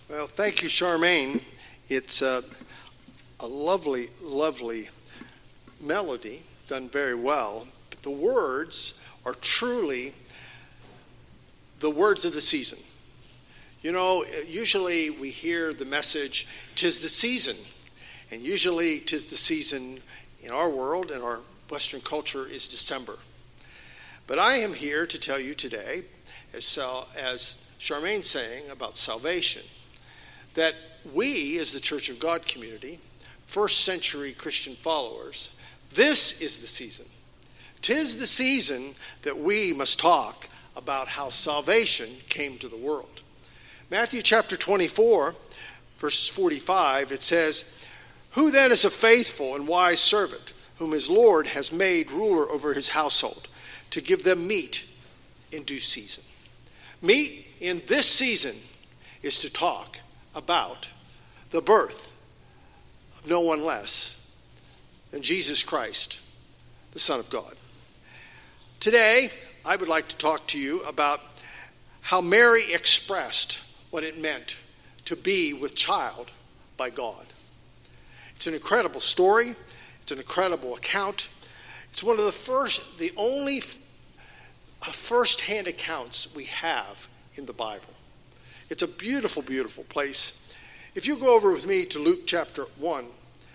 Well, thank you, Charmaine. It's a lovely, lovely melody, done very well. But the words are truly the words of the season. You know, usually we hear the message, "'Tis the season." And usually 'tis the season in our world, in our Western culture, is December. But I am here to tell you today, as Charmaine's saying about salvation, that we, as the Church of God community, first century Christian followers, this is the season. 'Tis the season that we must talk about how salvation came to the world. Matthew chapter 24, verses 45, it says, "Who then is a faithful and wise servant, whom his Lord has made ruler over his household, to give them meat in due season?" Meat in this season is to talk about the birth of no one less than Jesus Christ, the Son of God. Today, I would like to talk to you about how Mary expressed what it meant to be with child by God. It's an incredible story. It's an incredible account. It's one of the only first-hand accounts we have in the Bible. It's a beautiful, beautiful place. If you go over with me to Luke chapter 1,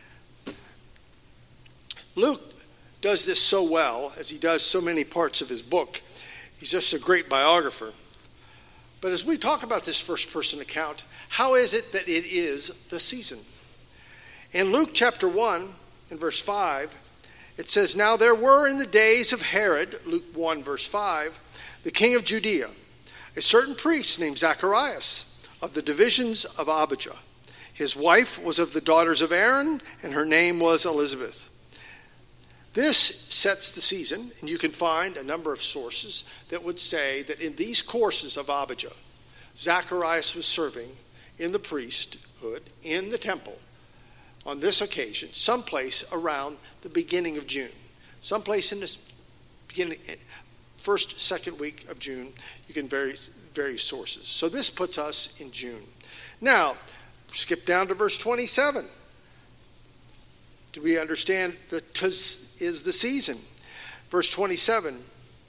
Luke does this so well, as he does so many parts of his book. He's just a great biographer. But as we talk about this first-person account, how is it that it is the season? In Luke chapter 1, in verse 5, it says, "Now there were in the days of Herod," Luke 1, verse 5, "the king of Judea, a certain priest named Zacharias, of the divisions of Abijah. His wife was of the daughters of Aaron, and her name was Elizabeth." This sets the season, and you can find a number of sources that would say that in these courses of Abijah, Zacharias was serving in the priesthood in the temple on this occasion, someplace around the beginning of June. Someplace in this beginning, first, second week of June, you can various sources. So this puts us in June. Now, skip down to verse 27. Do we understand that 'tis is the season? Verse 27.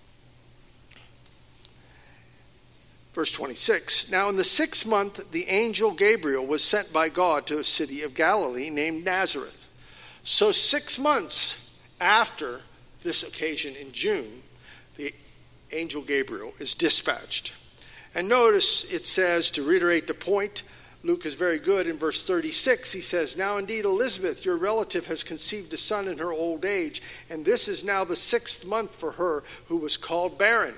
Verse 26, "Now in the 6th month, the angel Gabriel was sent by God to a city of Galilee named Nazareth." So 6 months after this occasion in June, the angel Gabriel is dispatched. And notice it says, to reiterate the point, Luke is very good. In verse 36, he says, "Now indeed Elizabeth, your relative, has conceived a son in her old age, and this is now the 6th month for her who was called barren."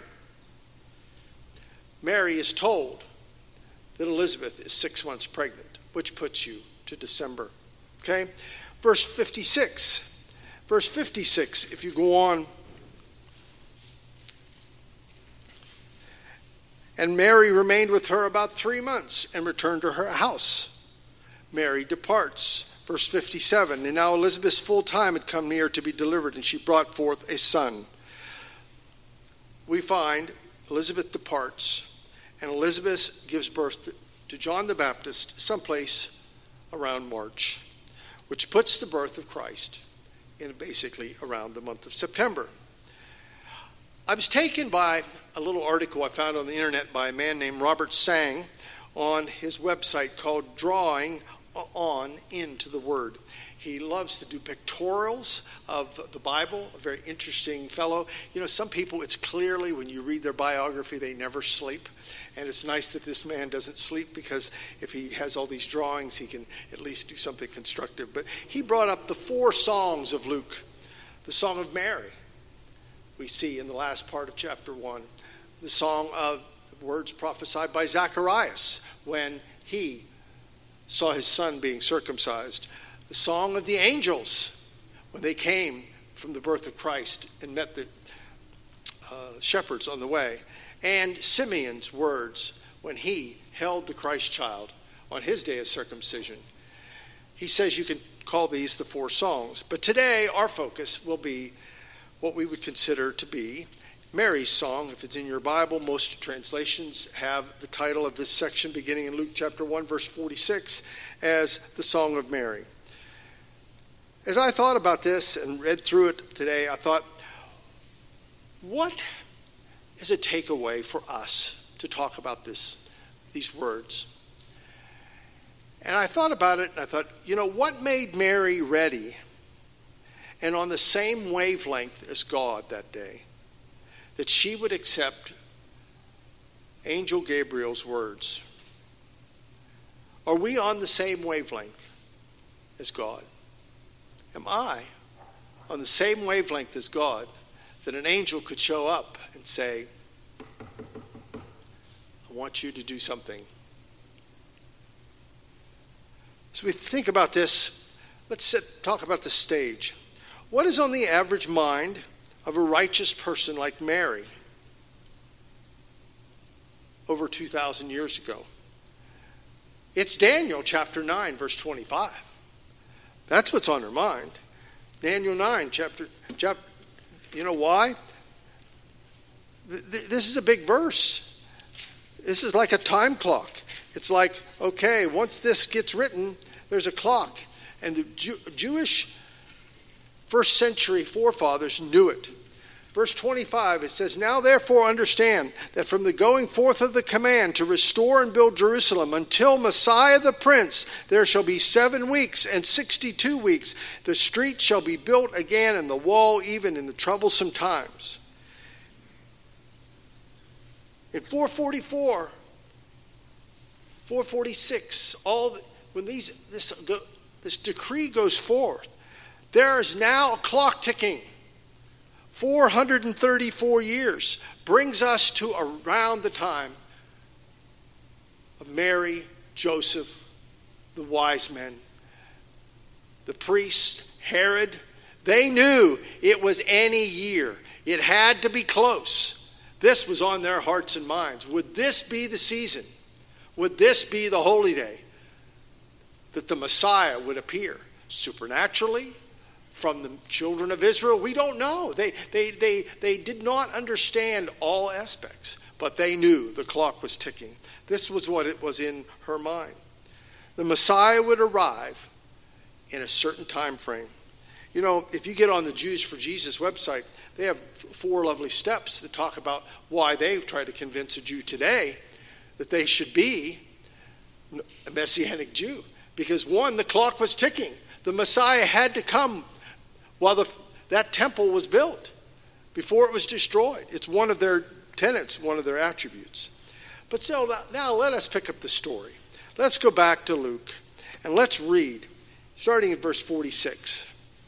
Mary is told that Elizabeth is 6 months pregnant, which puts you to December. Okay? Verse 56. Verse 56, if you go on. "And Mary remained with her about 3 months and returned to her house." Mary departs. Verse 57, "And now Elizabeth's full time had come near to be delivered, and she brought forth a son." We find Elizabeth departs, and Elizabeth gives birth to John the Baptist someplace around March, which puts the birth of Christ in basically around the month of September. I was taken by a little article I found on the internet by a man named Robert Sang on his website called Drawing On Into the Word. He loves to do pictorials of the Bible, a very interesting fellow. You know, some people, it's clearly when you read their biography, they never sleep. And it's nice that this man doesn't sleep, because if he has all these drawings, he can at least do something constructive. But he brought up the 4 songs of Luke. The Song of Mary, we see in the last part of chapter 1. The song of words prophesied by Zacharias when he saw his son being circumcised. The song of the angels when they came from the birth of Christ and met the shepherds on the way. And Simeon's words when he held the Christ child on his day of circumcision. He says you can call these the 4 songs. But today our focus will be what we would consider to be Mary's song. If it's in your Bible, most translations have the title of this section beginning in Luke chapter 1, verse 46, as the Song of Mary. As I thought about this and read through it today, I thought, what is a takeaway for us to talk about these words? And I thought about it, and I thought, what made Mary ready and on the same wavelength as God that day, that she would accept Angel Gabriel's words? Are we on the same wavelength as God? Am I on the same wavelength as God that an angel could show up and say, I want you to do something? As we think about this, let's talk about the stage. What is on the average mind of a righteous person like Mary over 2,000 years ago? It's Daniel chapter 9, verse 25. That's what's on her mind. Daniel 9, chapter. You know why? This is a big verse. This is like a time clock. It's like, okay, once this gets written, there's a clock. And the Jewish first century forefathers knew it. Verse 25, it says, now therefore understand that from the going forth of the command to restore and build Jerusalem until Messiah the Prince, there shall be 7 weeks and 62 weeks. The street shall be built again and the wall even in the troublesome times. In 444, 446, when this decree goes forth, there is now a clock ticking. 434 years brings us to around the time of Mary, Joseph, the wise men, the priests, Herod. They knew it was any year. It had to be close. This was on their hearts and minds. Would this be the season? Would this be the holy day that the Messiah would appear supernaturally from the children of Israel? We don't know. They did not understand all aspects, but they knew the clock was ticking. This was what it was in her mind. The Messiah would arrive in a certain time frame. If you get on the Jews for Jesus website, they have 4 lovely steps that talk about why they try to convince a Jew today that they should be a Messianic Jew. Because 1, the clock was ticking. The Messiah had to come while that temple was built, before it was destroyed. It's one of their tenets, one of their attributes. But so now let us pick up the story. Let's go back to Luke, and let's read, starting at verse 46.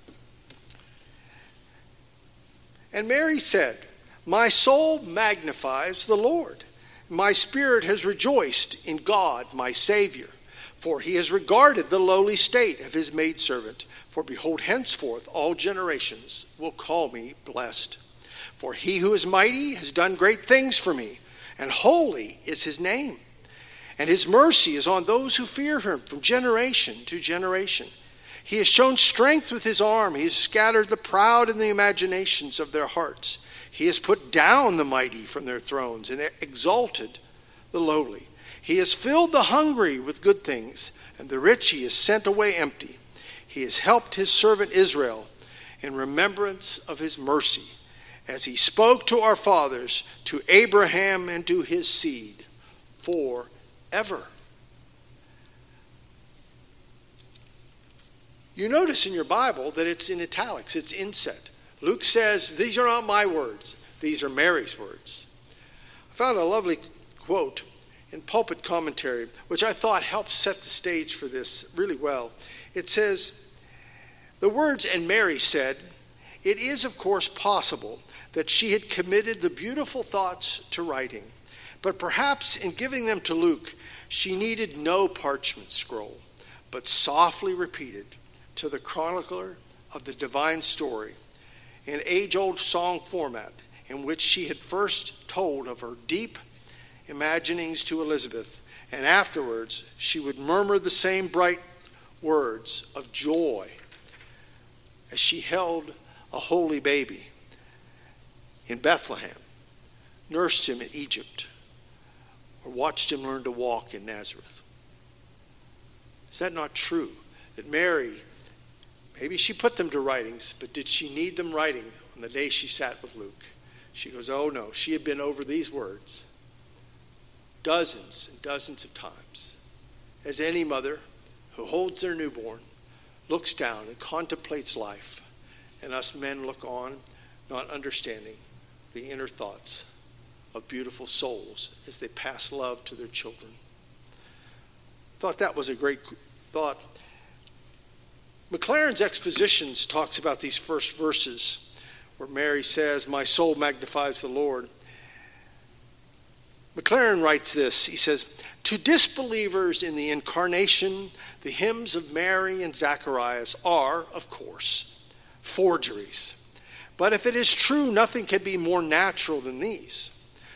And Mary said, my soul magnifies the Lord. My spirit has rejoiced in God, my Savior. For he has regarded the lowly state of his maidservant. For behold, henceforth all generations will call me blessed. For he who is mighty has done great things for me, and holy is his name. And his mercy is on those who fear him from generation to generation. He has shown strength with his arm. He has scattered the proud in the imaginations of their hearts. He has put down the mighty from their thrones and exalted the lowly. He has filled the hungry with good things, and the rich he has sent away empty. He has helped his servant Israel in remembrance of his mercy, as he spoke to our fathers, to Abraham and to his seed forever. You notice in your Bible that it's in italics, it's inset. Luke says, these are not my words, these are Mary's words. I found a lovely quote in Pulpit Commentary, which I thought helps set the stage for this really well. It says, the words, and Mary said, it is of course possible that she had committed the beautiful thoughts to writing, but perhaps in giving them to Luke, she needed no parchment scroll, but softly repeated to the chronicler of the divine story in age-old song format in which she had first told of her deep imaginings to Elizabeth, and afterwards she would murmur the same bright words of joy as she held a holy baby in Bethlehem nursed him in Egypt or watched him learn to walk in Nazareth? Is that not true? That Mary, maybe she put them to writings, but did she need them writing on the day she sat with Luke? She goes, oh no, she had been over these words dozens and dozens of times. As any mother who holds their newborn looks down and contemplates life, and us men look on, not understanding the inner thoughts of beautiful souls as they pass love to their children. Thought that was a great thought. Maclaren's Expositions talks about these first verses where Mary says, my soul magnifies the Lord. Maclaren writes this. He says, to disbelievers in the incarnation, the hymns of Mary and Zacharias are, of course, forgeries. But if it is true, nothing can be more natural than these.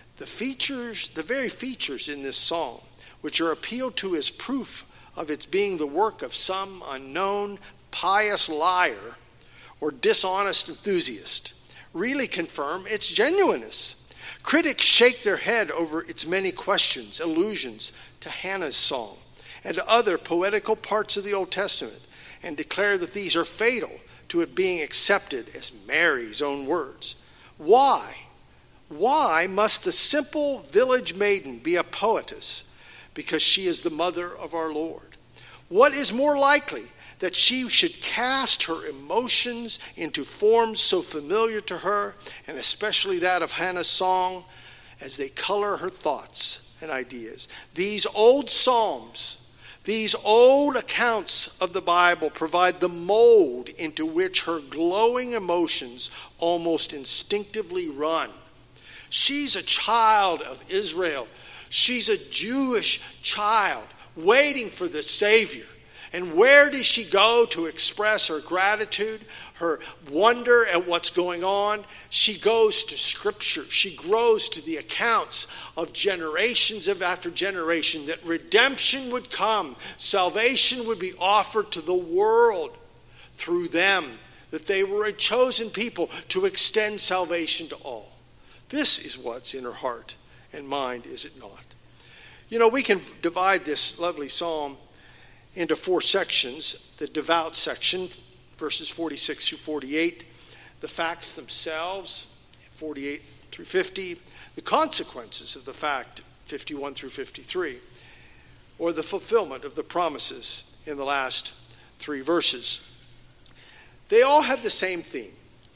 The very features in this song, which are appealed to as proof of its being the work of some unknown pious liar or dishonest enthusiast, really confirm its genuineness. Critics shake their head over its many questions, allusions to Hannah's song and to other poetical parts of the Old Testament, and declare that these are fatal to it being accepted as Mary's own words. Why? Why must the simple village maiden be a poetess? Because she is the mother of our Lord. What is more likely that she should cast her emotions into forms so familiar to her, and especially that of Hannah's song, as they color her thoughts and ideas? These old psalms, these old accounts of the Bible provide the mold into which her glowing emotions almost instinctively run. She's a child of Israel. She's a Jewish child waiting for the Savior. And where does she go to express her gratitude, her wonder at what's going on? She goes to Scripture. She grows to the accounts of generations after generation that redemption would come, salvation would be offered to the world through them, that they were a chosen people to extend salvation to all. This is what's in her heart and mind, is it not? You know, we can divide this lovely psalm into four sections. The devout section, verses 46 through 48. The facts themselves, 48 through 50. The consequences of the fact, 51 through 53. Or the fulfillment of the promises in the last three verses. They all have the same theme.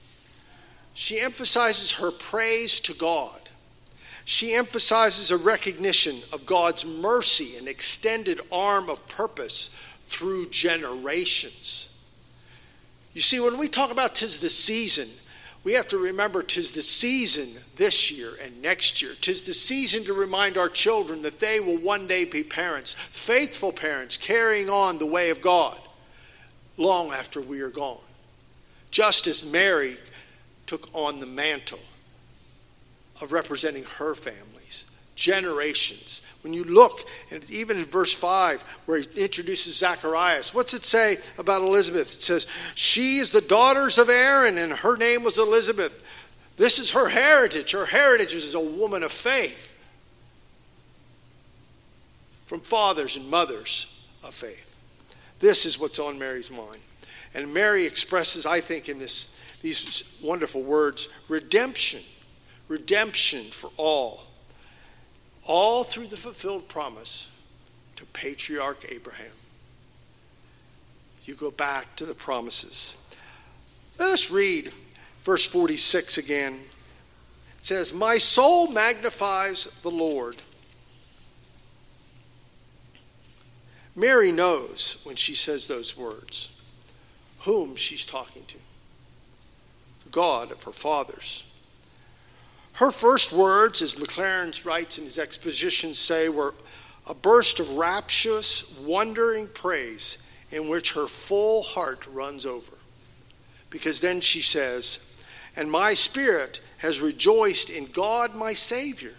She emphasizes her praise to God. She emphasizes a recognition of God's mercy and extended arm of purpose through generations. You see, when we talk about 'tis the season, we have to remember 'tis the season this year and next year. 'Tis the season to remind our children that they will one day be parents, faithful parents, carrying on the way of God long after we are gone. Just as Mary took on the mantle of representing her families, generations. When you look, and even in verse 5, where he introduces Zacharias, what's it say about Elizabeth? It says, she is the daughters of Aaron, and her name was Elizabeth. This is her heritage. Her heritage is a woman of faith, from fathers and mothers of faith. This is what's on Mary's mind. And Mary expresses, I think, in these wonderful words, redemption. Redemption for all through the fulfilled promise to patriarch Abraham. You go back to the promises. Let us read verse 46 again. It says, my soul magnifies the Lord. Mary knows when she says those words whom she's talking to. The God of her fathers. Her first words, as Maclaren writes in his exposition, say, were a burst of rapturous, wondering praise in which her full heart runs over. Because then she says, and my spirit has rejoiced in God my Savior.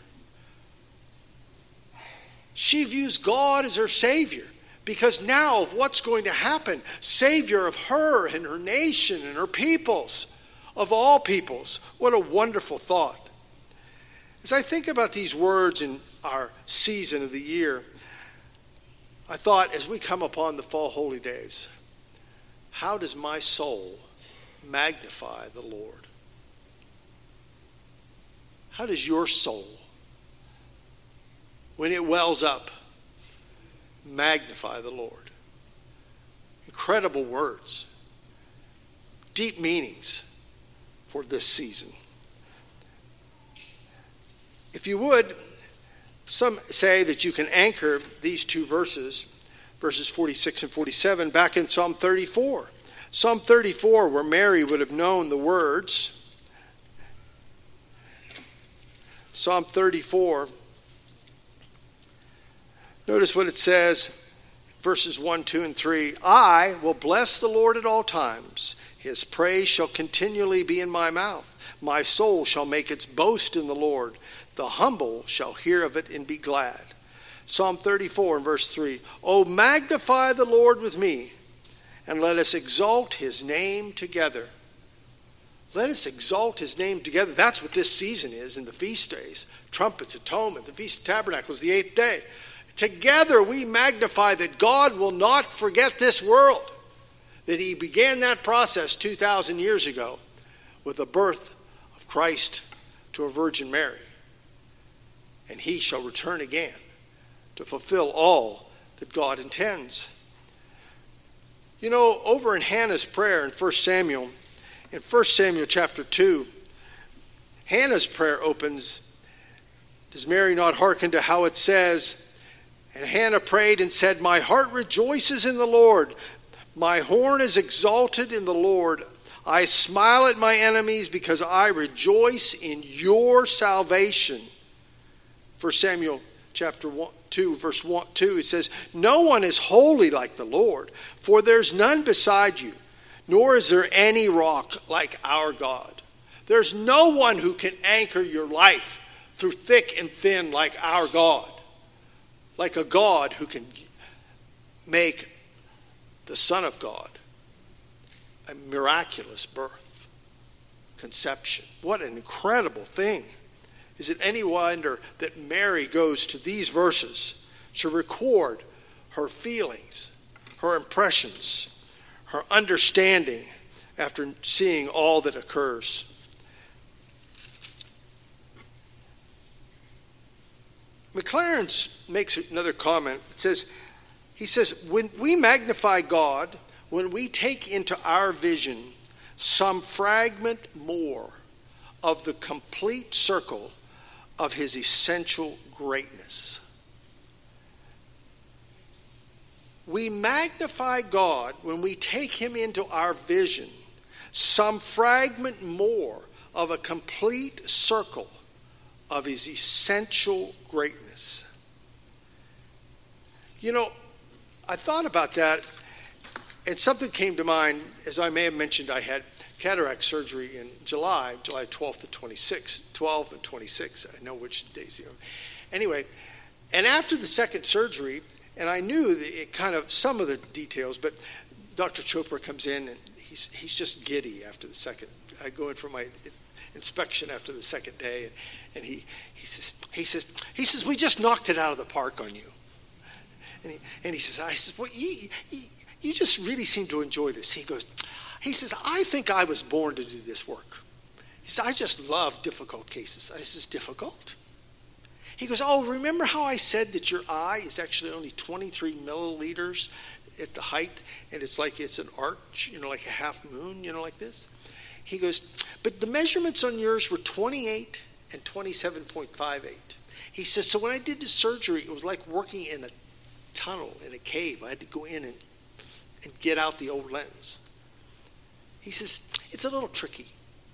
She views God as her Savior because now of what's going to happen, Savior of her and her nation and her peoples, of all peoples. What a wonderful thought. As I think about these words in our season of the year, I thought as we come upon the fall holy days, how does my soul magnify the Lord? How does your soul, when it wells up, magnify the Lord? Incredible words, deep meanings for this season. If you would, some say that you can anchor these two verses 46 and 47, back in Psalm 34. Psalm 34, where Mary would have known the words. Psalm 34. Notice what it says, verses 1, 2, and 3. I will bless the Lord at all times. His praise shall continually be in my mouth. My soul shall make its boast in the Lord. The humble shall hear of it and be glad. Psalm 34 and verse 3. Oh, magnify the Lord with me, and let us exalt his name together. Let us exalt his name together. That's what this season is in the feast days. Trumpets, atonement, the Feast of Tabernacles, the 8th day. Together we magnify that God will not forget this world, that he began that process 2,000 years ago with the birth of Christ to a Virgin Mary. And he shall return again to fulfill all that God intends. You know, over in Hannah's prayer in 1 Samuel chapter 2, Hannah's prayer opens, does Mary not hearken to how it says, and Hannah prayed and said, my heart rejoices in the Lord. My horn is exalted in the Lord. I smile at my enemies because I rejoice in your salvation. 1 Samuel chapter 2, verse 2, it says, no one is holy like the Lord, for there's none beside you, nor is there any rock like our God. There's no one who can anchor your life through thick and thin like our God, like a God who can make the Son of God a miraculous birth, conception. What an incredible thing. Is it any wonder that Mary goes to these verses to record her feelings, her impressions, her understanding after seeing all that occurs? McLaren makes another comment. He says, when we magnify God, when we take into our vision some fragment more of the complete circle of his essential greatness. We magnify God when we take him into our vision, some fragment more of a complete circle of his essential greatness. You know, I thought about that, and something came to mind. As I may have mentioned, I had cataract surgery in July 12th to 26th, 12 and 26. I know which days they are. Anyway, and after the second surgery, and I knew some of the details, but Dr. Chopra comes in and he's just giddy after the second. I go in for my inspection after the second day, and he says, we just knocked it out of the park on you. And he says, well, you just really seem to enjoy this. He says, I think I was born to do this work. He says, I just love difficult cases. I says, difficult? He goes, oh, remember how I said that your eye is actually only 23 milliliters at the height, and it's like it's an arch, like a half moon, like this? He goes, but the measurements on yours were 28 and 27.58. He says, so when I did the surgery, it was like working in a tunnel, in a cave. I had to go in and get out the old lens. He says, it's a little tricky.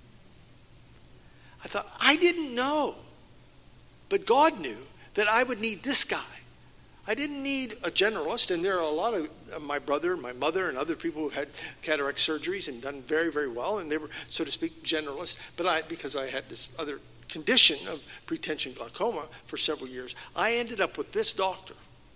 I thought, I didn't know. But God knew that I would need this guy. I didn't need a generalist, and there are a lot of my brother, my mother, and other people who had cataract surgeries and done very, very well, and they were, so to speak, generalists. But because I had this other condition of pretension glaucoma for several years, I ended up with this doctor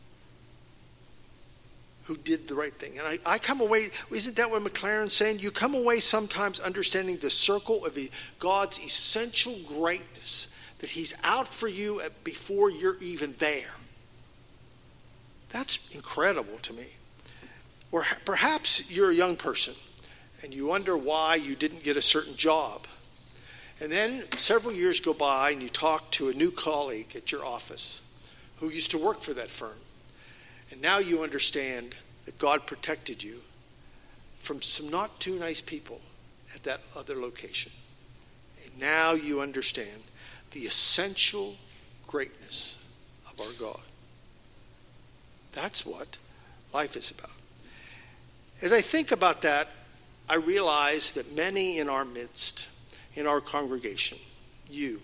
who did the right thing. And I come away, isn't that what McLaren's saying? You come away sometimes understanding the circle of God's essential greatness, that he's out for you before you're even there. That's incredible to me. Or perhaps you're a young person and you wonder why you didn't get a certain job. And then several years go by and you talk to a new colleague at your office who used to work for that firm. And now you understand that God protected you from some not too nice people at that other location. And now you understand the essential greatness of our God. That's what life is about. As I think about that, I realize that many in our midst, in our congregation, you,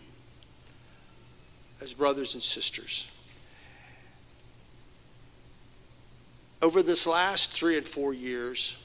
as brothers and sisters, over this last 3 and 4 years,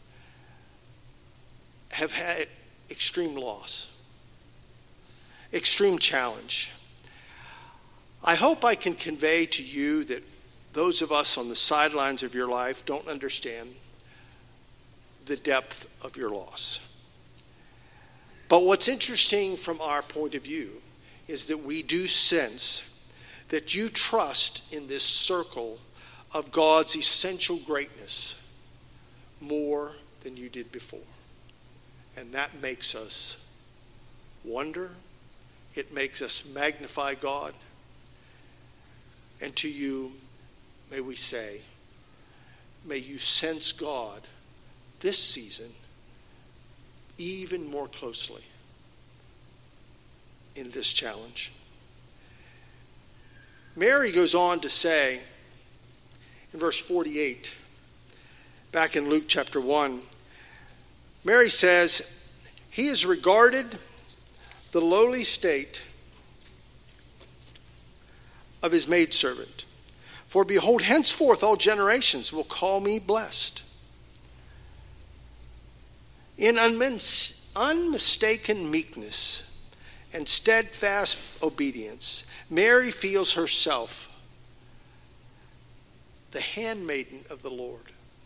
have had extreme loss, extreme challenge. I hope I can convey to you that those of us on the sidelines of your life don't understand the depth of your loss. But what's interesting from our point of view is that we do sense that you trust in this circle of God's essential greatness more than you did before. And that makes us wonder. It makes us magnify God. And to you, may we say, may you sense God this season even more closely in this challenge. Mary goes on to say in verse 48, back in Luke chapter 1, Mary says, he has regarded the lowly state of his maidservant. For behold, henceforth all generations will call me blessed. In unmistaken meekness and steadfast obedience, Mary feels herself the handmaiden of the Lord.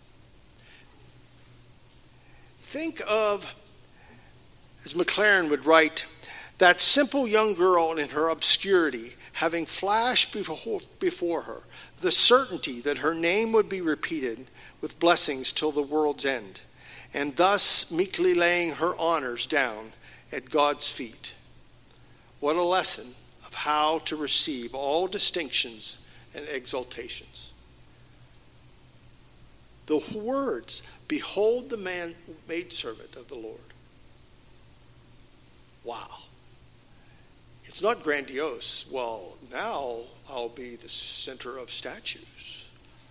Think of, as McLaren would write, that simple young girl in her obscurity having flashed before her the certainty that her name would be repeated with blessings till the world's end, and thus meekly laying her honors down at God's feet. What a lesson of how to receive all distinctions and exaltations. The words, behold the maidservant of the Lord. Wow. It's not grandiose. Well, now I'll be the center of statues.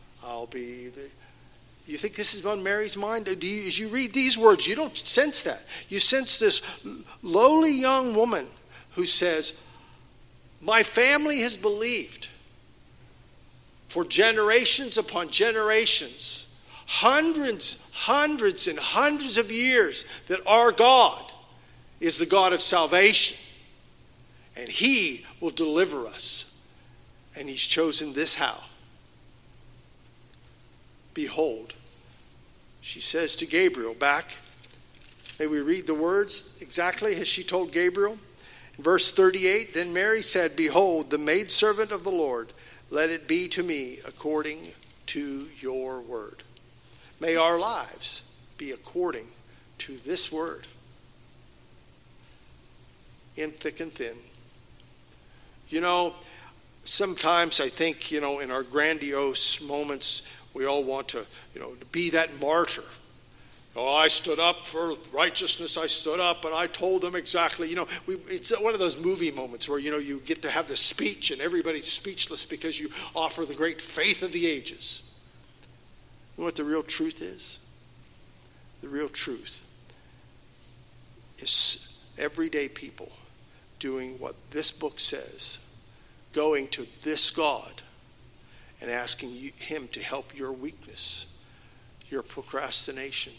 You think this is on Mary's mind? As you read these words, you don't sense that. You sense this lowly young woman who says, my family has believed for generations upon generations, hundreds and hundreds of years, that our God is the God of salvation. And he will deliver us. And he's chosen this how? Behold, she says to Gabriel back. May we read the words exactly as she told Gabriel. In verse 38, then Mary said, behold, the maidservant of the Lord, let it be to me according to your word. May our lives be according to this word. In thick and thin. You know, sometimes I think, in our grandiose moments, we all want to, to be that martyr. Oh, I stood up for righteousness. I stood up and I told them exactly. It's one of those movie moments where, you get to have the speech and everybody's speechless because you offer the great faith of the ages. You know what the real truth is? The real truth is everyday people doing what this book says, going to this God and asking him to help your weakness, your procrastination,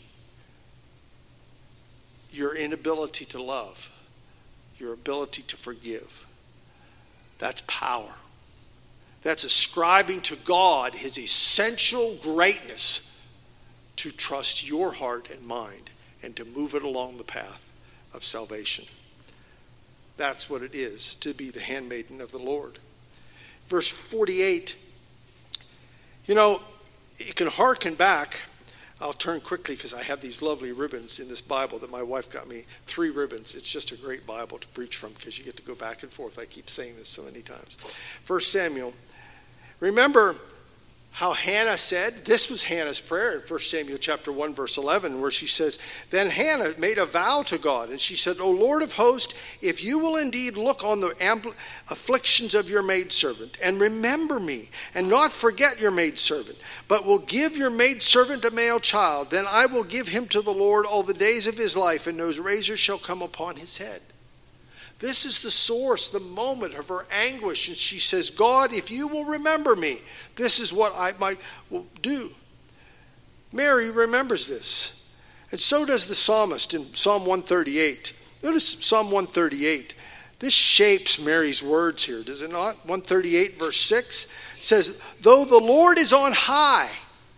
your inability to love, your ability to forgive. That's power. That's ascribing to God his essential greatness to trust your heart and mind and to move it along the path of salvation. That's what it is to be the handmaiden of the Lord. Verse 48, you can hearken back. I'll turn quickly because I have these lovely ribbons in this Bible that my wife got me. 3 ribbons. It's just a great Bible to preach from because you get to go back and forth. I keep saying this so many times. 1 Samuel. Remember how Hannah said, this was Hannah's prayer in 1 Samuel chapter 1, verse 11, where she says, then Hannah made a vow to God, and she said, O Lord of hosts, if you will indeed look on the afflictions of your maidservant, and remember me, and not forget your maidservant, but will give your maidservant a male child, then I will give him to the Lord all the days of his life, and no razor shall come upon his head. This is the source, the moment of her anguish. And she says, God, if you will remember me, this is what I will do. Mary remembers this. And so does the psalmist in Psalm 138. Notice Psalm 138. This shapes Mary's words here, does it not? 138 verse 6 says, though the Lord is on high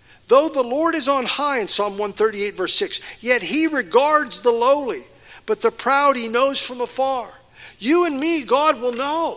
in Psalm 138 verse 6, yet he regards the lowly, but the proud he knows from afar. You and me, God will know.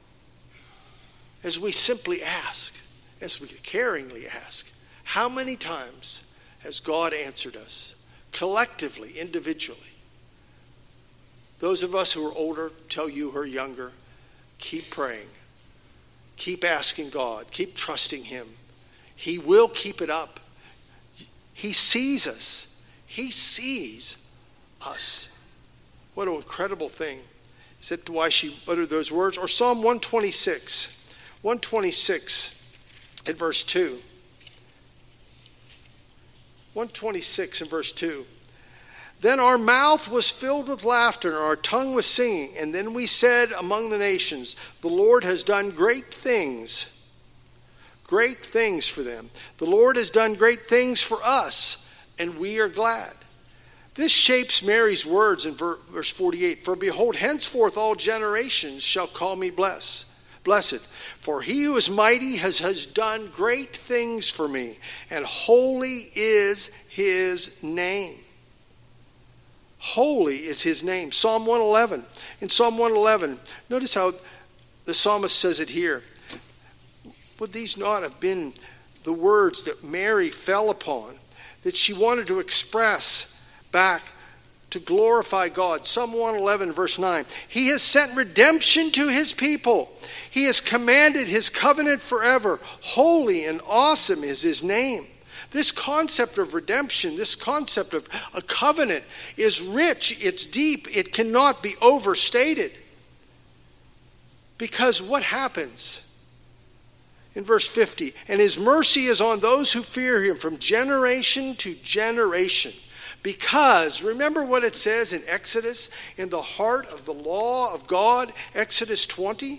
As we simply ask, as we caringly ask, how many times has God answered us? Collectively, individually. Those of us who are older, tell you who are younger, keep praying. Keep asking God. Keep trusting him. He will keep it up. He sees us. He sees us. What an incredible thing. Is that why she uttered those words? Or Psalm 126 in verse 2. 126 in verse 2. Then our mouth was filled with laughter, and our tongue was singing. And then we said among the nations, the Lord has done great things. Great things for them. The Lord has done great things for us, and we are glad. This shapes Mary's words in verse 48. For behold, henceforth all generations shall call me blessed. For he who is mighty has done great things for me, and holy is his name. Holy is his name. Psalm 111. In Psalm 111, notice how the psalmist says it here. Would these not have been the words that Mary fell upon, that she wanted to express back to glorify God? Psalm 111 verse 9. He has sent redemption to his people. He has commanded his covenant forever. Holy and awesome is his name. This concept of redemption, this concept of a covenant is rich, it's deep, it cannot be overstated. Because what happens? In verse 50, and his mercy is on those who fear him from generation to generation. Because, remember what it says in Exodus, in the heart of the law of God, Exodus 20.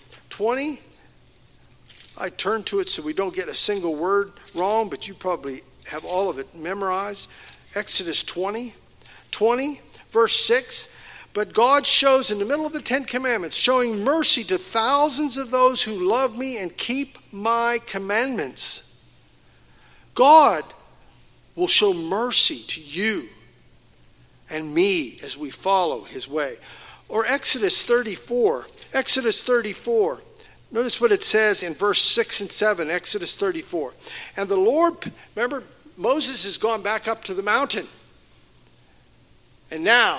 I turn to it so we don't get a single word wrong, but you probably have all of it memorized. Exodus 20, verse 6. But God shows in the middle of the 10 Commandments, showing mercy to thousands of those who love me and keep my commandments. God will show mercy to you and me as we follow his way. Or Exodus 34. Notice what it says in verse 6 and 7, Exodus 34. And the Lord, remember, Moses has gone back up to the mountain. And now,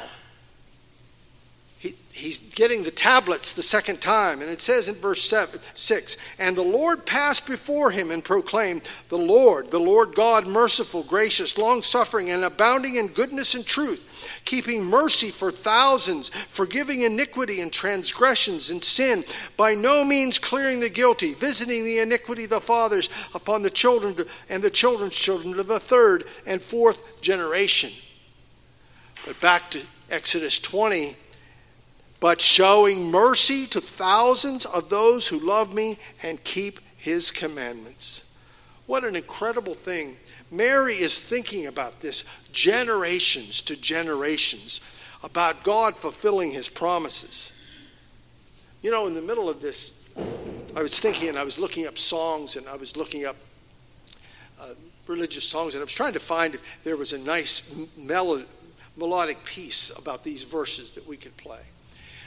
he's getting the tablets the second time. And it says in verse 6, and the Lord passed before him and proclaimed, the Lord God, merciful, gracious, long-suffering, and abounding in goodness and truth, keeping mercy for thousands, forgiving iniquity and transgressions and sin, by no means clearing the guilty, visiting the iniquity of the fathers upon the children and the children's children to the third and fourth generation. But back to Exodus 20, but showing mercy to thousands of those who love me and keep his commandments. What an incredible thing. Mary is thinking about this generations to generations, about God fulfilling his promises. You know, in the middle of this, I was thinking, and I was looking up songs, and I was looking up religious songs, and I was trying to find if there was a nice melodic piece about these verses that we could play.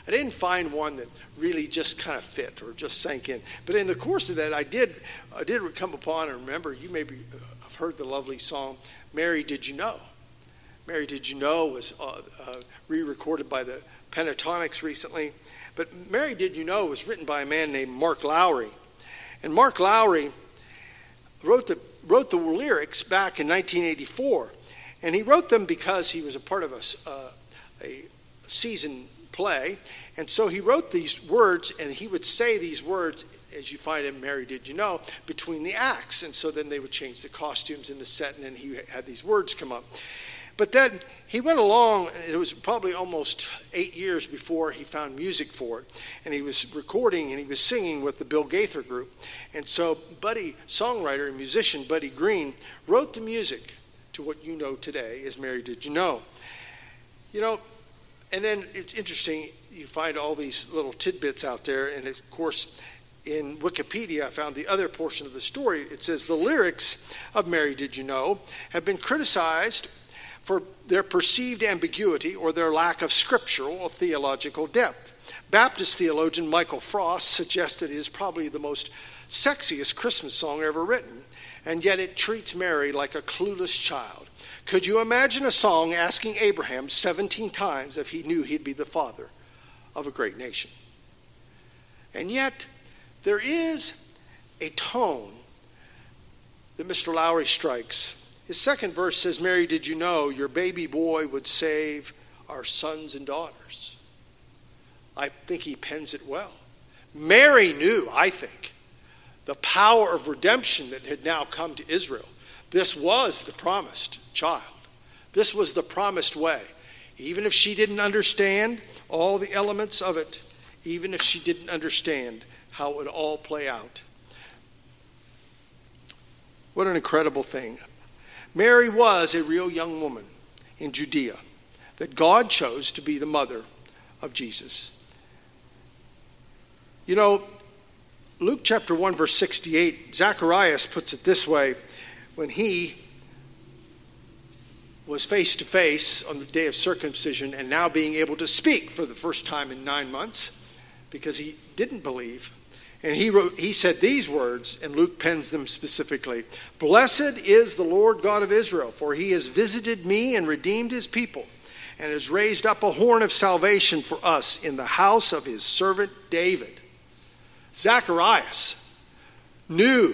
I didn't find one that really just kind of fit or just sank in. But in the course of that, I did come upon and remember, you maybe have heard the lovely song, Mary, Did You Know? Mary, Did You Know was re-recorded by the Pentatonics recently. But Mary, Did You Know was written by a man named Mark Lowry. And Mark Lowry wrote the lyrics back in 1984. And he wrote them because he was a part of a season play. And so he wrote these words, and he would say these words, as you find in Mary, Did You Know, between the acts. And so then they would change the costumes in the set, and then he had these words come up. But then he went along, and it was probably almost 8 years before he found music for it. And he was recording and he was singing with the Bill Gaither group. And so songwriter and musician Buddy Green wrote the music to what you know today as Mary, Did You Know? You know, and then it's interesting, you find all these little tidbits out there. And of course, in Wikipedia, I found the other portion of the story. It says the lyrics of Mary, Did You Know have been criticized for their perceived ambiguity or their lack of scriptural or theological depth. Baptist theologian Michael Frost suggested it is probably the most sexiest Christmas song ever written, and yet it treats Mary like a clueless child. Could you imagine a song asking Abraham 17 times if he knew he'd be the father of a great nation? And yet, there is a tone that Mr. Lowry strikes. His second verse says, Mary, did you know your baby boy would save our sons and daughters? I think he pens it well. Mary knew, I think, the power of redemption that had now come to Israel. This was the promised child. This was the promised way. Even if she didn't understand all the elements of it, even if she didn't understand how it would all play out. What an incredible thing. Mary was a real young woman in Judea that God chose to be the mother of Jesus. You know, Luke chapter 1, verse 68, Zacharias puts it this way when he was face to face on the day of circumcision and now being able to speak for the first time in 9 months because he didn't believe. And he said these words, and Luke pens them specifically. Blessed is the Lord God of Israel, for he has visited me and redeemed his people, and has raised up a horn of salvation for us in the house of his servant David. Zacharias knew.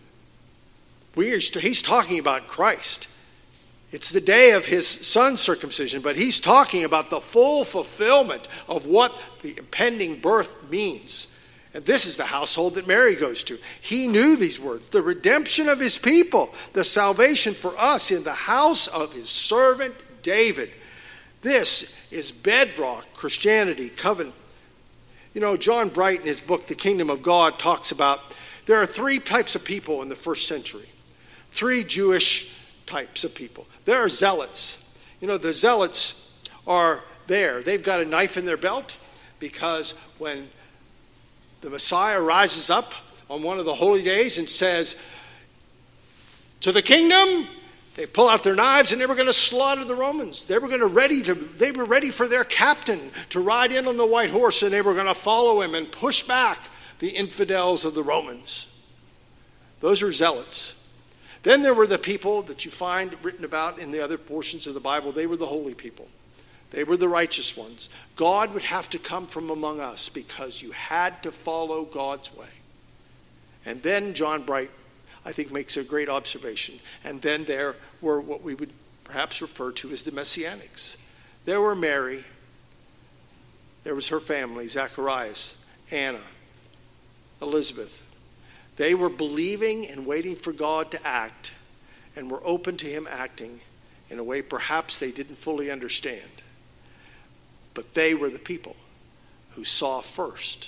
He's talking about Christ. It's the day of his son's circumcision, but he's talking about the full fulfillment of what the impending birth means. And this is the household that Mary goes to. He knew these words. The redemption of his people. The salvation for us in the house of his servant David. This is bedrock Christianity, covenant. You know, John Bright in his book, The Kingdom of God, talks about there are 3 types of people in the first century. 3 Jewish types of people. There are zealots. You know, the zealots are there. They've got a knife in their belt because when the Messiah rises up on one of the holy days and says, to the kingdom, they pull out their knives and they were going to slaughter the Romans. They were ready for their captain to ride in on the white horse, and they were going to follow him and push back the infidels of the Romans. Those are zealots. Then there were the people that you find written about in the other portions of the Bible. They were the holy people. They were the righteous ones. God would have to come from among us because you had to follow God's way. And then John Bright, I think, makes a great observation. And then there were what we would perhaps refer to as the Messianics. There were Mary. There was her family, Zacharias, Anna, Elizabeth. They were believing and waiting for God to act and were open to him acting in a way perhaps they didn't fully understand. But they were the people who saw firsthand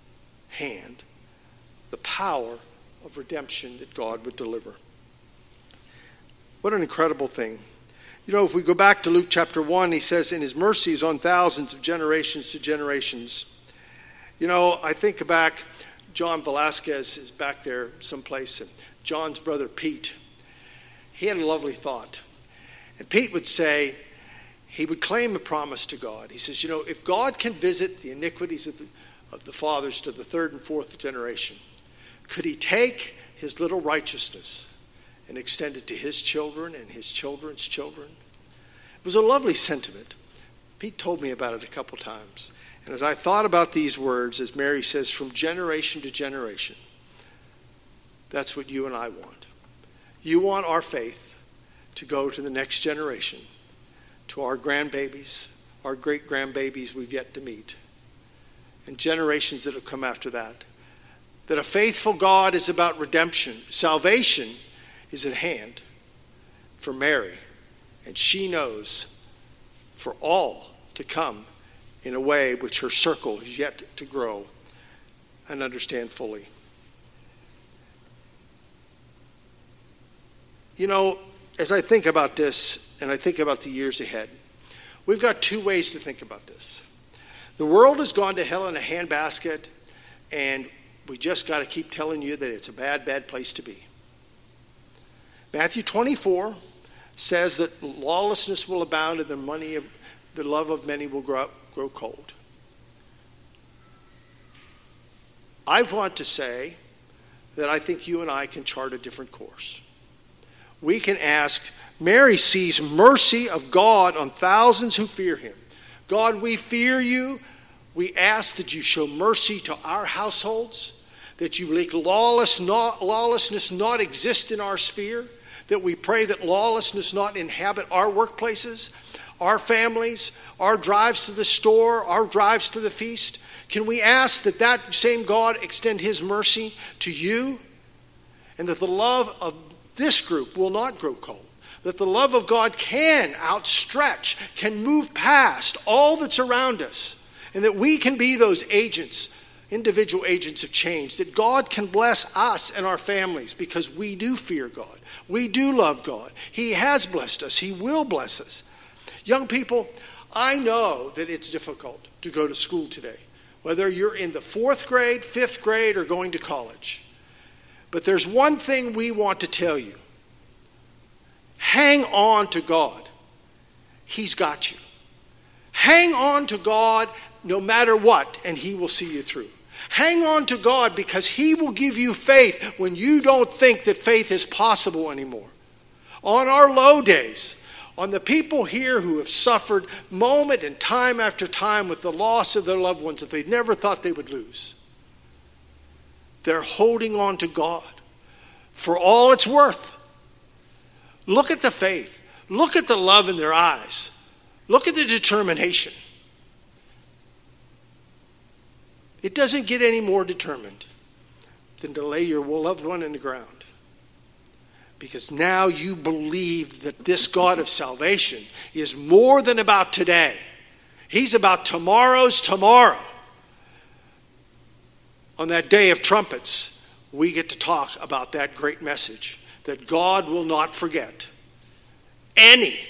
the power of redemption that God would deliver. What an incredible thing. You know, if we go back to Luke chapter 1, he says, in his mercy is on thousands of generations to generations. You know, I think back, John Velasquez is back there someplace, and John's brother Pete, he had a lovely thought. And Pete would say, he would claim a promise to God. He says, if God can visit the iniquities of the fathers to the third and fourth generation, could he take his little righteousness and extend it to his children and his children's children? It was a lovely sentiment. Pete told me about it a couple times. And as I thought about these words, as Mary says, from generation to generation, that's what you and I want. You want our faith to go to the next generation, to our grandbabies, our great-grandbabies we've yet to meet, and generations that have come after that. That a faithful God is about redemption. Salvation is at hand for Mary, and she knows for all to come in a way which her circle is yet to grow and understand fully. As I think about this, and I think about the years ahead, we've got two ways to think about this. The world has gone to hell in a handbasket, and we just got to keep telling you that it's a bad, bad place to be. Matthew 24 says that lawlessness will abound and the love of many will grow cold. I want to say that I think you and I can chart a different course. We can ask, Mary sees mercy of God on thousands who fear him. God, we fear you. We ask that you show mercy to our households, that you make lawlessness not exist in our sphere, that we pray that lawlessness not inhabit our workplaces, our families, our drives to the store, our drives to the feast. Can we ask that that same God extend his mercy to you, and that the love of this group will not grow cold, that the love of God can outstretch, can move past all that's around us, and that we can be those agents, individual agents of change, that God can bless us and our families because we do fear God. We do love God. He has blessed us. He will bless us. Young people, I know that it's difficult to go to school today, whether you're in the 4th grade, 5th grade, or going to college. But there's one thing we want to tell you. Hang on to God. He's got you. Hang on to God no matter what, and he will see you through. Hang on to God because he will give you faith when you don't think that faith is possible anymore. On our low days, on the people here who have suffered moment and time after time with the loss of their loved ones that they never thought they would lose, they're holding on to God for all it's worth. Look at the faith. Look at the love in their eyes. Look at the determination. It doesn't get any more determined than to lay your loved one in the ground. Because now you believe that this God of salvation is more than about today. He's about tomorrow's tomorrow. On that day of trumpets, we get to talk about that great message that God will not forget any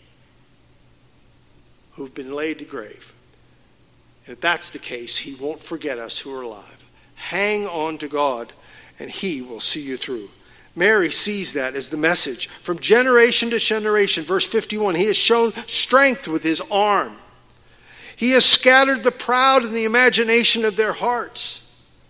who've been laid to grave. And if that's the case, he won't forget us who are alive. Hang on to God, and he will see you through. Mary sees that as the message. From generation to generation, verse 51, he has shown strength with his arm. He has scattered the proud in the imagination of their hearts.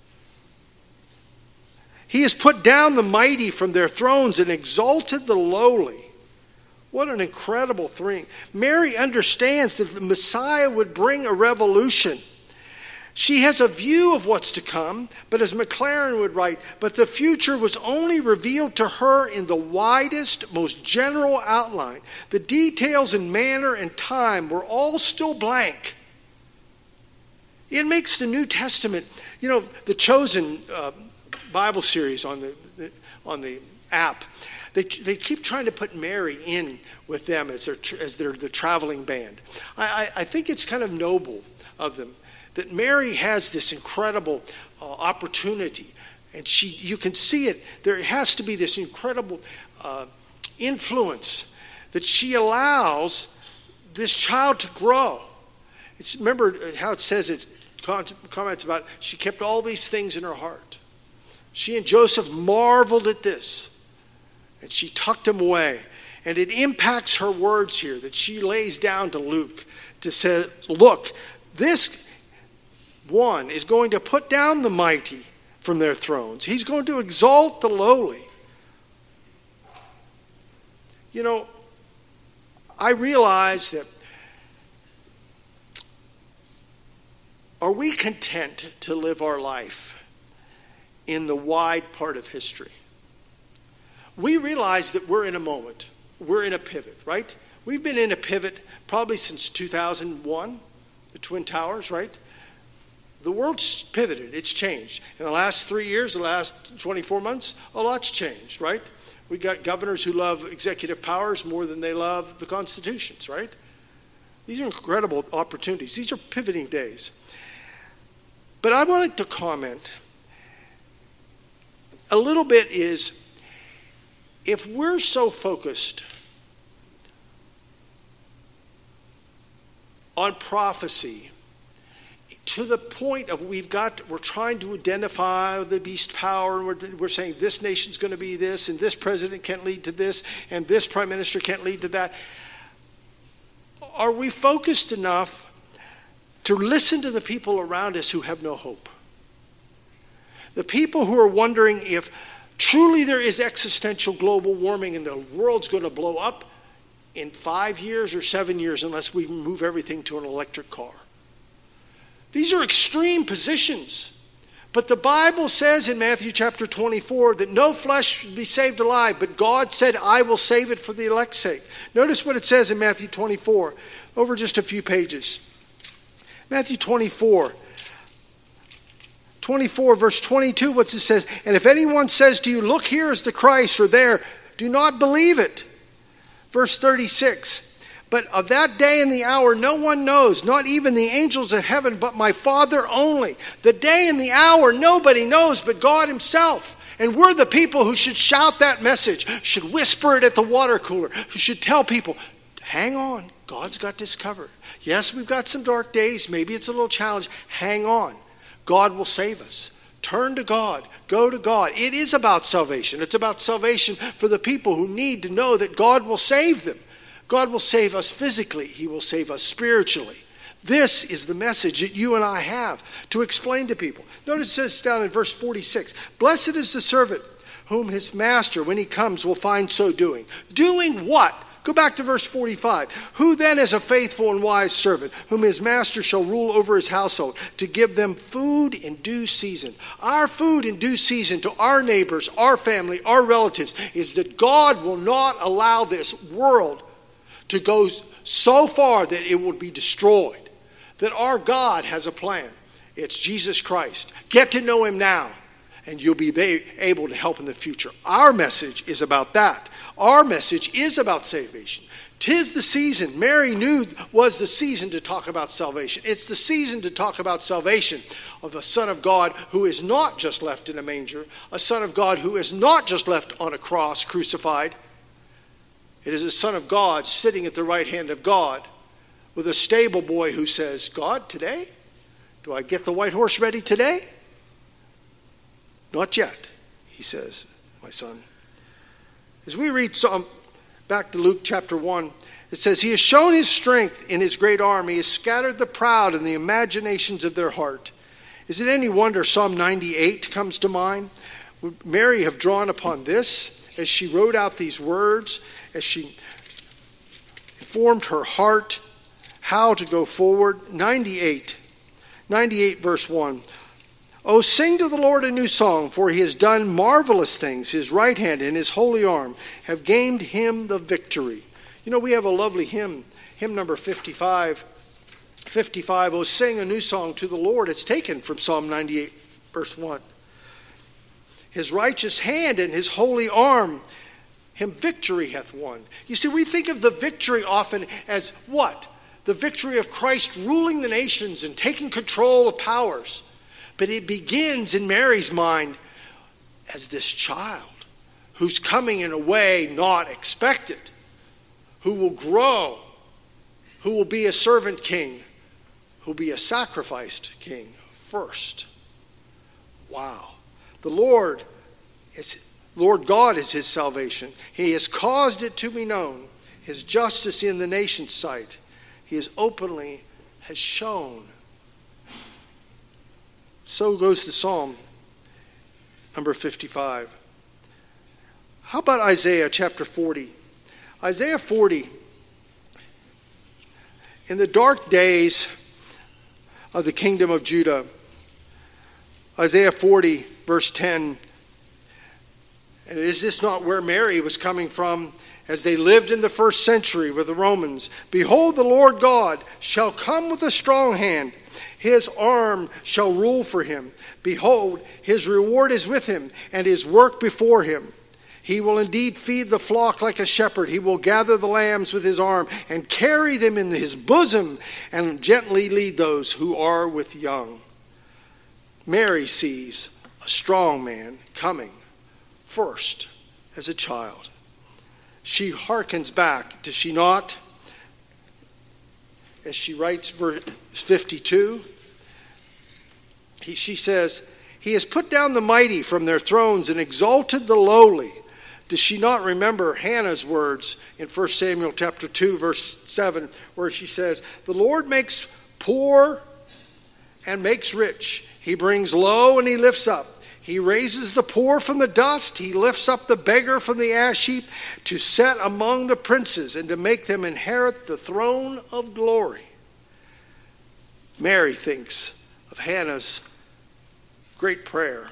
He has put down the mighty from their thrones and exalted the lowly. What an incredible thing. Mary understands that the Messiah would bring a revolution. She has a view of what's to come, but as McLaren would write, but the future was only revealed to her in the widest, most general outline. The details and manner and time were all still blank. It makes the New Testament, the Chosen Bible series on the app. They keep trying to put Mary in with them as they're the traveling band. I think it's kind of noble of them that Mary has this incredible opportunity, and you can see it. There has to be this incredible influence that she allows this child to grow. Remember how it says it comments about she kept all these things in her heart. She and Joseph marveled at this. And she tucked him away. And it impacts her words here that she lays down to Luke to say, look, this one is going to put down the mighty from their thrones. He's going to exalt the lowly. You know, I realize that, are we content to live our life in the wide part of history? We realize that we're in a moment. We're in a pivot, right? We've been in a pivot probably since 2001, the Twin Towers, right? The world's pivoted. It's changed. In the last 3 years, the last 24 months, a lot's changed, right? We got governors who love executive powers more than they love the constitutions, right? These are incredible opportunities. These are pivoting days. But I wanted to comment a little bit is, if we're so focused on prophecy to the point of we're trying to identify the beast power, and we're saying this nation's going to be this, and this president can't lead to this, and this prime minister can't lead to that. Are we focused enough to listen to the people around us who have no hope? The people who are wondering if truly there is existential global warming and the world's going to blow up in 5 years or 7 years unless we move everything to an electric car. These are extreme positions. But the Bible says in Matthew chapter 24 that no flesh should be saved alive, but God said, I will save it for the elect's sake. Notice what it says in Matthew 24, over just a few pages. Matthew 24 verse 22, what it says, and if anyone says to you, look, here is the Christ, or there, do not believe it. Verse 36, but of that day and the hour no one knows, not even the angels of heaven, but my Father only. The day and the hour nobody knows but God himself. And we're the people who should shout that message, should whisper it at the water cooler, who should tell people, hang on, God's got this covered. Yes, we've got some dark days, maybe it's a little challenge. Hang on, God will save us. Turn to God. Go to God. It is about salvation. It's about salvation for the people who need to know that God will save them. God will save us physically. He will save us spiritually. This is the message that you and I have to explain to people. Notice it says down in verse 46, blessed is the servant whom his master, when he comes, will find so doing. Doing what? Go back to verse 45. Who then is a faithful and wise servant, whom his master shall rule over his household, to give them food in due season? Our food in due season to our neighbors, our family, our relatives, is that God will not allow this world to go so far that it will be destroyed. That our God has a plan. It's Jesus Christ. Get to know him now, and you'll be able to help in the future. Our message is about that. Our message is about salvation. 'Tis the season. Mary knew was the season to talk about salvation. It's the season to talk about salvation of a Son of God who is not just left in a manger, a Son of God who is not just left on a cross crucified. It is a Son of God sitting at the right hand of God with a stable boy who says, God, today? Do I get the white horse ready today? Not yet, he says, my son. As we read back to Luke chapter 1, it says, he has shown his strength in his great arm. He has scattered the proud in the imaginations of their heart. Is it any wonder Psalm 98 comes to mind? Would Mary have drawn upon this as she wrote out these words, as she informed her heart how to go forward? 98 verse 1. Oh, sing to the Lord a new song, for he has done marvelous things. His right hand and his holy arm have gained him the victory. You know, we have a lovely hymn number 55. 55, oh, sing a new song to the Lord. It's taken from Psalm 98, verse 1. His righteous hand and his holy arm, him victory hath won. You see, we think of the victory often as what? The victory of Christ ruling the nations and taking control of powers. But it begins in Mary's mind as this child who's coming in a way not expected, who will grow, who will be a servant king, who will be a sacrificed king first. Wow. The Lord Lord God is his salvation. He has caused it to be known, his justice in the nation's sight. He has openly has shown. So goes the Psalm, number 55. How about Isaiah chapter 40? Isaiah 40. In the dark days of the kingdom of Judah, Isaiah 40, verse 10. And is this not where Mary was coming from as they lived in the first century with the Romans? Behold, the Lord God shall come with a strong hand. His arm shall rule for him. Behold, his reward is with him, and his work before him. He will indeed feed the flock like a shepherd. He will gather the lambs with his arm and carry them in his bosom and gently lead those who are with young. Mary sees a strong man coming first as a child. She hearkens back, does she not? As she writes verse 52, she says, he has put down the mighty from their thrones and exalted the lowly. Does she not remember Hannah's words in 1 Samuel chapter 2, verse 7, where she says, the Lord makes poor and makes rich. He brings low and he lifts up. He raises the poor from the dust. He lifts up the beggar from the ash heap to set among the princes and to make them inherit the throne of glory. Mary thinks of Hannah's great prayer.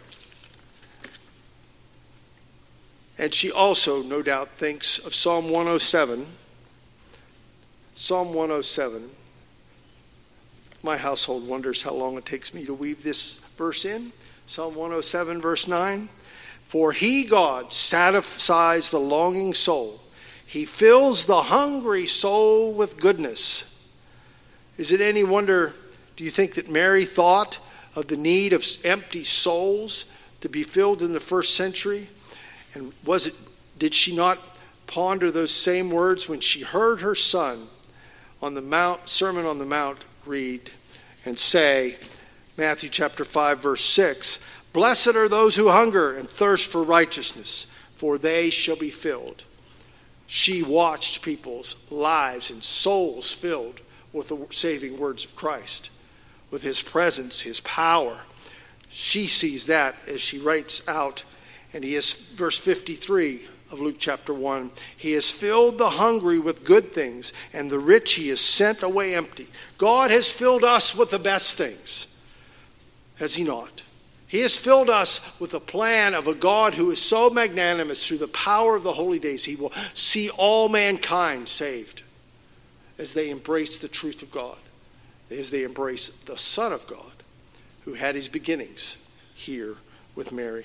And she also, no doubt, thinks of Psalm 107. Psalm 107. My household wonders how long it takes me to weave this verse in. Psalm 107, verse 9. For he, God, satisfies the longing soul. He fills the hungry soul with goodness. Is it any wonder, do you think, that Mary thought of the need of empty souls to be filled in the first century? And did she not ponder those same words when she heard her son on the Sermon on the Mount read and say, Matthew chapter 5, verse 6, blessed are those who hunger and thirst for righteousness, for they shall be filled. She watched people's lives and souls filled with the saving words of Christ, with his presence, his power. She sees that as she writes out, and he is, verse 53 of Luke chapter 1, he has filled the hungry with good things, and the rich he has sent away empty. God has filled us with the best things. Has he not? He has filled us with a plan of a God who is so magnanimous through the power of the holy days. He will see all mankind saved as they embrace the truth of God, as they embrace the Son of God, who had his beginnings here with Mary.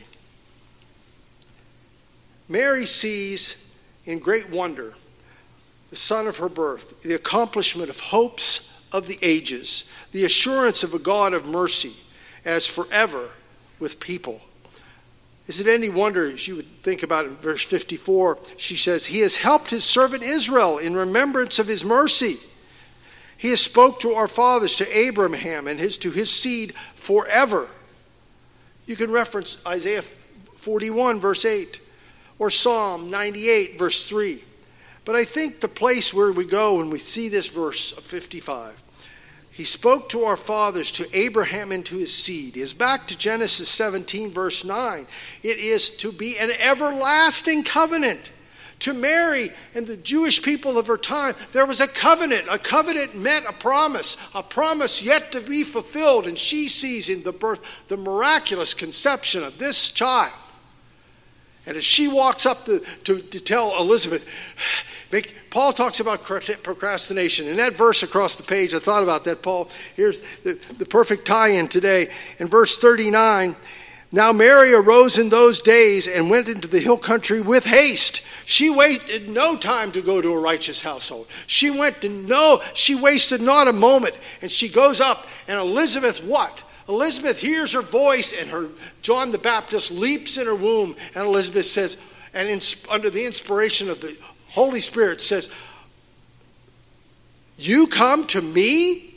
Mary sees in great wonder the son of her birth, the accomplishment of hopes of the ages, the assurance of a God of mercy, as forever with people. Is it any wonder, as you would think about it in verse 54, she says, he has helped his servant Israel in remembrance of his mercy. He has spoke to our fathers, to Abraham and to his seed forever. You can reference Isaiah 41, verse 8, or Psalm 98, verse 3. But I think the place where we go when we see this verse of 55, he spoke to our fathers, to Abraham and to his seed, is back to Genesis 17, verse 9. It is to be an everlasting covenant. To Mary and the Jewish people of her time, there was a covenant. A covenant meant a promise yet to be fulfilled. And she sees in the birth the miraculous conception of this child. And as she walks up to tell Elizabeth, Paul talks about procrastination. In that verse across the page, I thought about that, Paul. Here's the perfect tie-in today. In verse 39, now Mary arose in those days and went into the hill country with haste. She wasted no time to go to a righteous household. She wasted not a moment. And she goes up, and Elizabeth what? Elizabeth hears her voice, and John the Baptist leaps in her womb, and Elizabeth says, under the inspiration of the Holy Spirit says, you come to me?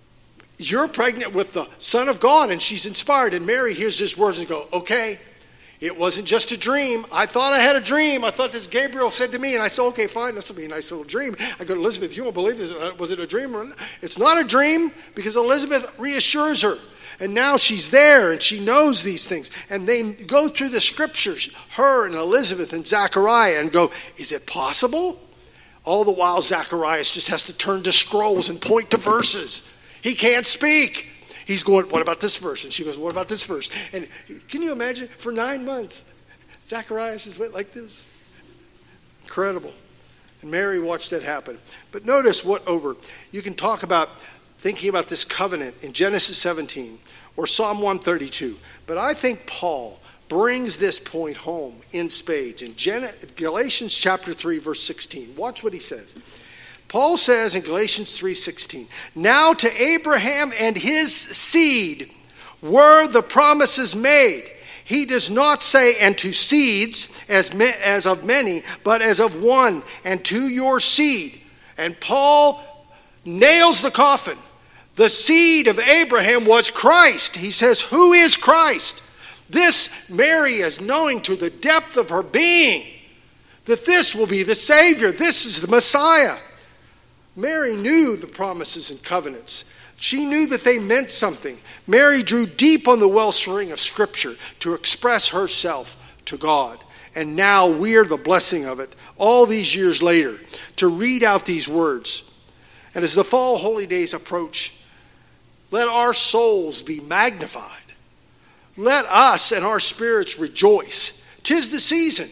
You're pregnant with the Son of God. And she's inspired, and Mary hears these words and goes, okay, It wasn't just a dream. I thought I had a dream. I thought this Gabriel said to me, and I said, okay, fine, this will be a nice little dream. I go to Elizabeth, you won't believe this. Was it a dream? It's not a dream, because Elizabeth reassures her. And now she's there, and she knows these things. And they go through the scriptures, her and Elizabeth and Zachariah, and go, is it possible? All the while, Zacharias just has to turn to scrolls and point to verses. He can't speak. He's going, what about this verse? And she goes, what about this verse? And can you imagine? For 9 months, Zacharias just went like this. Incredible. And Mary watched that happen. But notice you can talk about thinking about this covenant in Genesis 17 or Psalm 132. But I think Paul brings this point home in spades in Galatians chapter 3, verse 16. Watch what he says. Paul says in Galatians 3:16, now to Abraham and his seed were the promises made. He does not say, and to seeds as of many, but as of one, and to your seed. And Paul nails the coffin. The seed of Abraham was Christ. He says, who is Christ? This Mary is knowing to the depth of her being that this will be the Savior. This is the Messiah. Mary knew the promises and covenants. She knew that they meant something. Mary drew deep on the wellspring of Scripture to express herself to God. And now we're the blessing of it, all these years later, to read out these words. And as the fall holy days approach, let our souls be magnified. Let us and our spirits rejoice. 'Tis the season.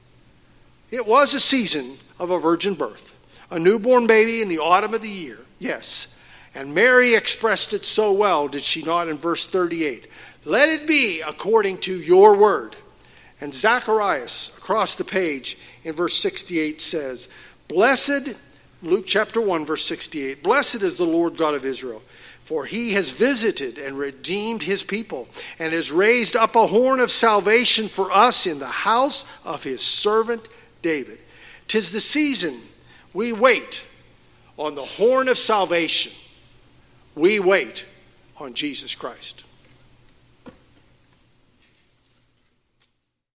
It was a season of a virgin birth. A newborn baby in the autumn of the year, yes. And Mary expressed it so well, did she not, in verse 38? Let it be according to your word. And Zacharias, across the page, in verse 68 says, blessed, Luke chapter 1, verse 68, blessed is the Lord God of Israel, for he has visited and redeemed his people, and has raised up a horn of salvation for us in the house of his servant David. 'Tis the season. We wait on the horn of salvation. We wait on Jesus Christ.